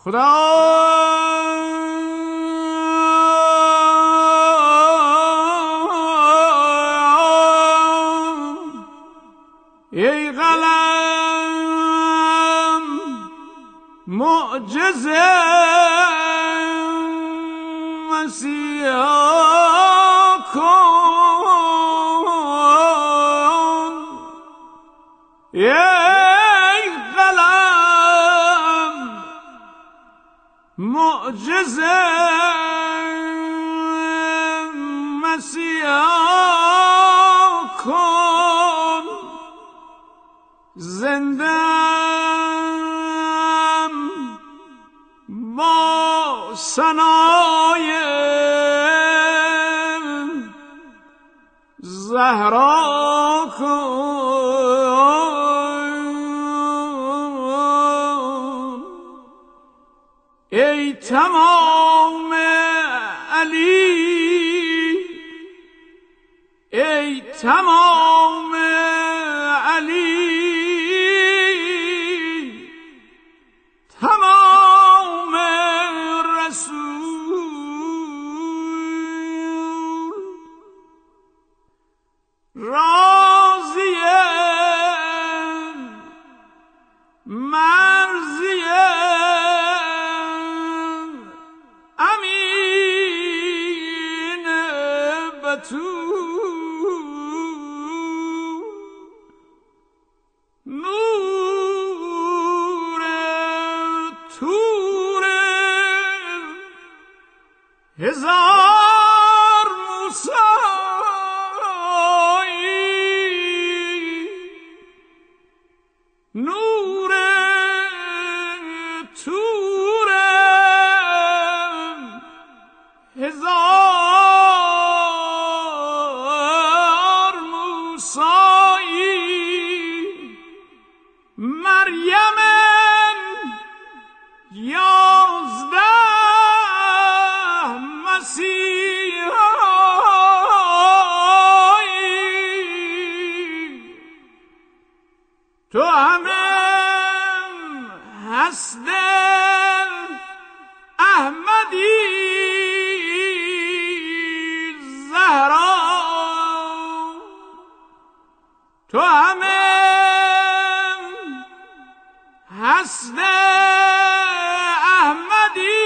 خدا ای قلم معجزه مسیحا کن، ای قلم معجزه مسیحا کن، زندم با ثنای زهرا کن، ای تمام علی، ای تمام علی، تمام رسول، راضیه مرضیه امین بتول، نور تور هزار موسیی، نور تور هزار موسیی، مریم یازده مسیحایی، تو همه هست احمدی زهرا، تو همه هست احمدی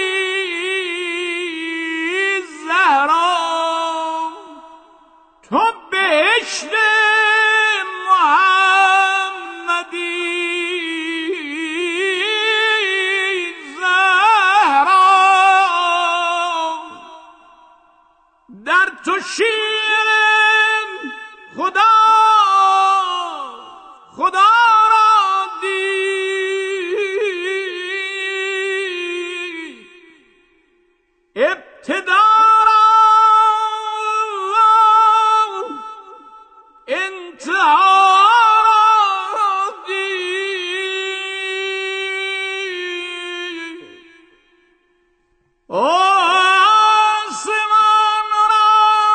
زهرا، تو بهشت محمدی زهرا، در تو شیر خدا خدا را دید، ابتدا را انتها را دید، آسمان را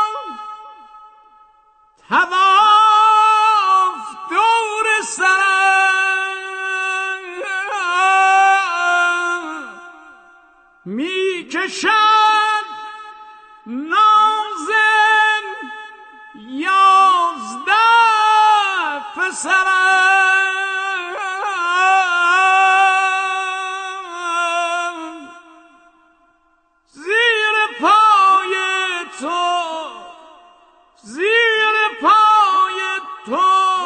طواف دور سرم می کشد نازن یازده پسرم، زیر پای تو زیر پای تو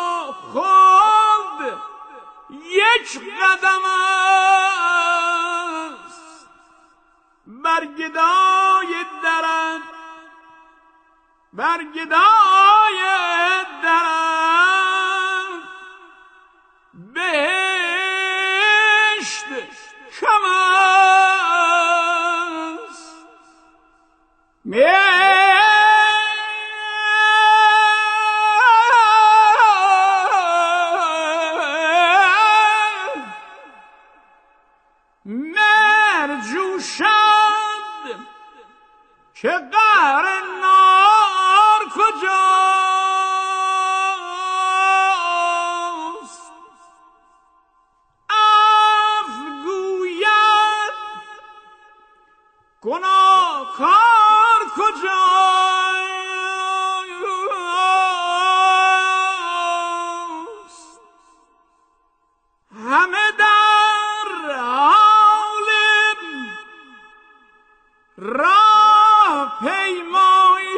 خود یک قدم است، بر گدای درت بر گدای درت بهشت کم است، مرجوشد که قهر نار کجاست، افگوید گناهکار کجاست؟ همه در حال راه پیمایی،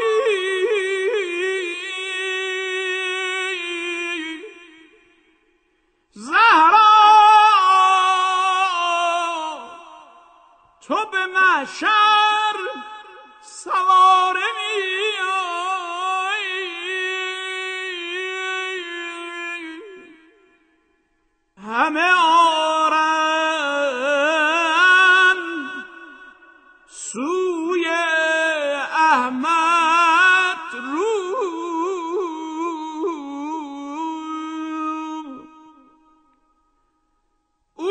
زهرا تو به محشر سواره میایی، همه آرن سوی احمد رو، او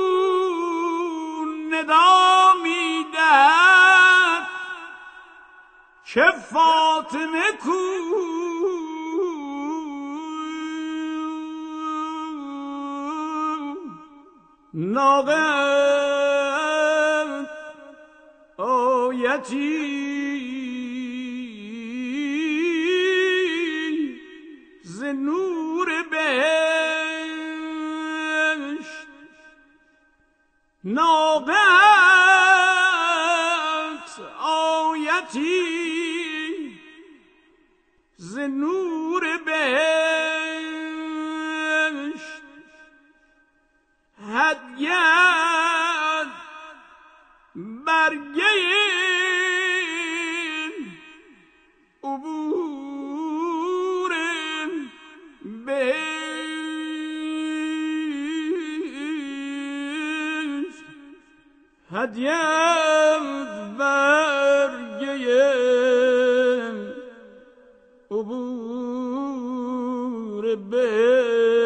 ندا میدهد که فاطمه کو، ناقه آیتی ز نور بهشت، ناقه‌ات آیتی ز نور بهشت، هدیه‌ات برگه عبور بهشت، هدیه‌ات برگه عبور بهشت.